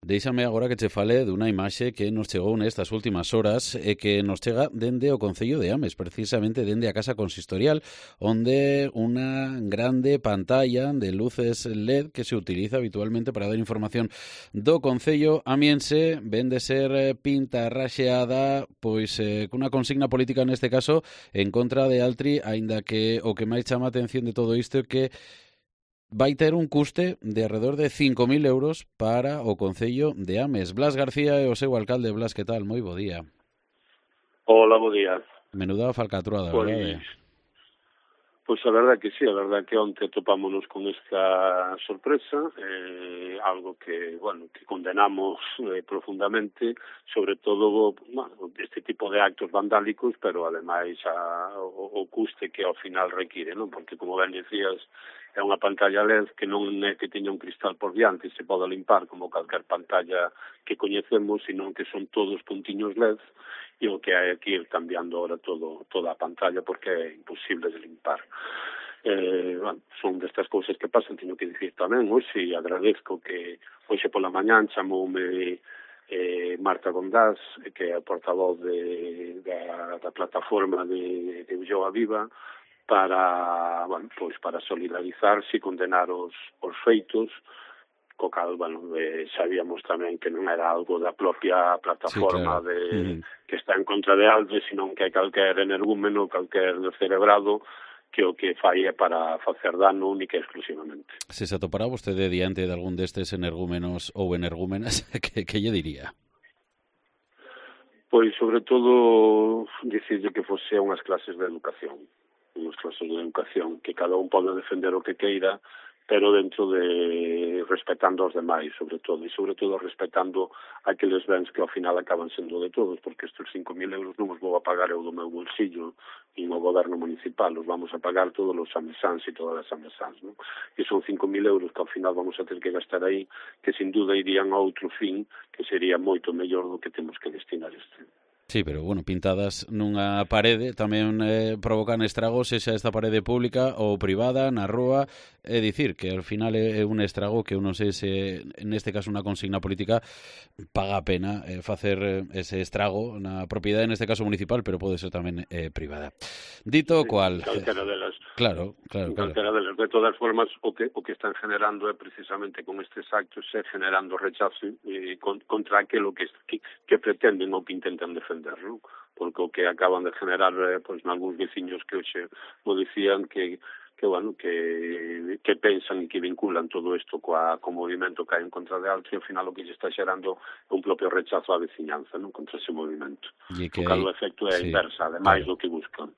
Déixame agora que che fale dunha imaxe que nos chegou nestas últimas horas e que nos chega dende o Concello de Ames, precisamente dende a Casa Consistorial, onde unha grande pantalla de luces LED que se utiliza habitualmente para dar información do Concello amiense ven de ser pintarraxeada pois cunha consigna política neste caso en contra de Altri, aínda que o que máis chama a atención de todo isto é que vai ter un custe de alrededor de 5.000 euros para o Concello de Ames. Blas García é o seu alcalde. Blas, que tal? Moi bo día. Hola, bo día. Menuda falcatruada, verdade? Pois a verdade que sí, a verdade que onte topámonos con esta sorpresa, algo que, bueno, que condenamos profundamente, sobre todo, bueno, este tipo de actos vandálicos, pero ademais o custe que ao final require, non? Porque, como ben dicías, é unha pantalla LED que non é que teña un cristal por diante e se pode limpar como calquer pantalla que coñecemos, sino que son todos puntiños LED e o que hai que ir cambiando ahora toda a pantalla porque é imposible de limpar. Bueno, son destas cousas que pasan, teño que dicir tamén, hoxe agradezco que hoxe pola mañán chamoume Marta Gondás, que é a portavoz da plataforma de Ulloa Viva, para, bueno, pois para solidarizarse e condenar os feitos, co cal, bueno, sabíamos tamén que non era algo da propia plataforma sí, claro. Que está en contra de Alves, sino que calquer energúmeno, calquer descerebrado que o que fai é para facer dano única e exclusivamente. Se se atopará vostede diante de algún destes energúmenos ou energúmenas, que lle diría? Pois, sobre todo, dicirlle que fose unhas clases de educación, que cada un pode defender o que queira, pero dentro de respetando aos demais, sobre todo respetando aqueles bens que ao final acaban sendo de todos, porque estes 5.000 euros non os vou a pagar eu do meu bolsillo e no goberno municipal, os vamos a pagar todos os amesáns e todas as amesáns, non? E son 5.000 euros que ao final vamos a ter que gastar aí, que sin duda irían a outro fin, que sería moito mellor do que temos que destinar este. Sí, pero, bueno, pintadas nunha parede tamén provocan estragos, sexa esta parede pública ou privada, na rúa, é dicir, que ao final é un estrago que eu non sei se, neste caso, unha consigna política paga a pena facer ese estrago na propiedade, neste caso municipal, pero pode ser tamén privada. Dito o cual... Calquera delas. Claro. Calquera delas. De todas formas, o que están generando é precisamente con estes actos generando rechazo contra aquilo que pretenden ou que intentan defender, non? Porque o que acaban de generar, pois, nalgúns veciños que hoxe mo dicían que bueno, que pensan e que vinculan todo isto co movimento que hai en contra de Altri, ao final o que lle está xerando é un propio rechazo á veciñanza, non, contra ese movimento. O cal o efecto é inversa, ademais do que buscan.